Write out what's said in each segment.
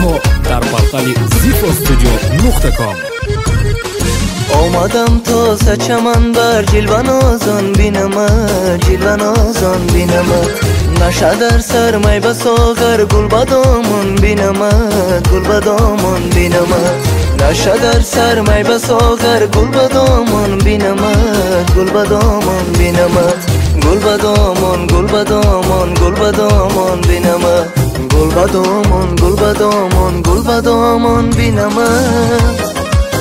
мо дар портали zifostudio.com. آمدم تا سچمن بر جلوانازان بینمت، جلوانازان بینمت. نشه در سر می بساغر گل بدامون بینمت، گل بدامون بینمت. نشه در سر می بساغر گل بدامون بینمت، گل بدامون بینمت. گل بدامون، گل بدامون، گل بدامون بینمت. گل بدامون، گل بدامون، گل بدامون بینمت.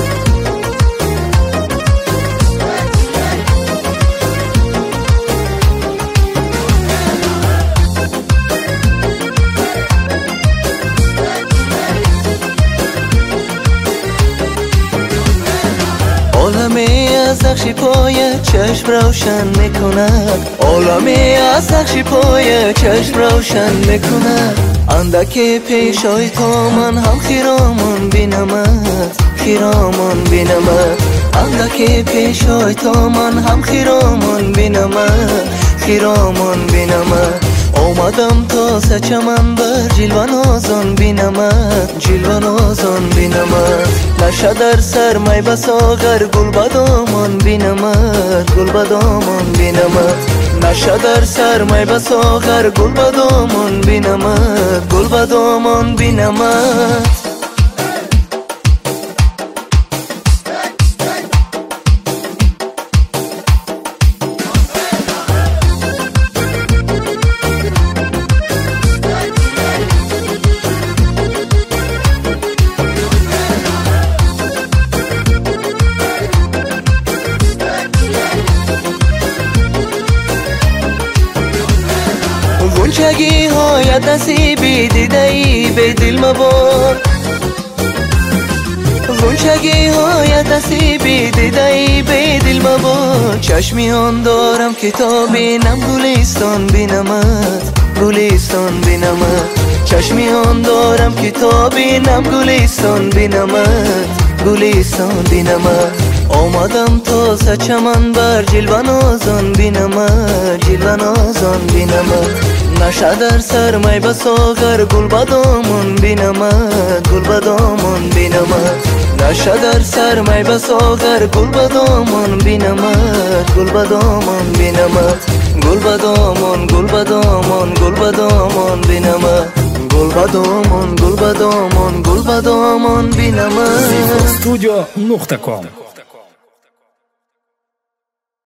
عالمی از نقش پای چشم روشن میکند، عالمی از نقش پای چشم روشن میکند. اندکی پیشای تو من هم خیرامون بینمت، خیرامون بینمت. اندکی پیشای تو من هم خیرامون بینمت، خیرامون بینمت. آمدم تا سچمن بر جلوانازان بینمت، جلوانازان بینمت. نشه در سر می بساغر گل بدامون بینمت، گل بدامون بینمت. نشه در سر می بساغر گل بدامون بینمت، گل بدامون بینمت. گونچگی هایت نصیبی دیده ای به دل مبار، گونچگی هایت نصیبی دیده ای به دل مبار. چشمیان دارم کتابی نم گلستان بینمت، گلستان بینمت. چشمیان دارم کتابی نم گلستان بینمت، گلستان بینمت. آمدم تا سچمن بر جلوانازان بینمت، جلوانازان بینمت. نشه در سر می بساغر گل بدامون بینمت، گل بدامون بینمت. نشه در سر می بساغر گل بدامون بینمت، گل بدامون بینمت. گل بدامون، گل بدامون، گل بدامون بینمت. گل بدامون، گل بدامون، گل بدامون بینمت. zifostudio.com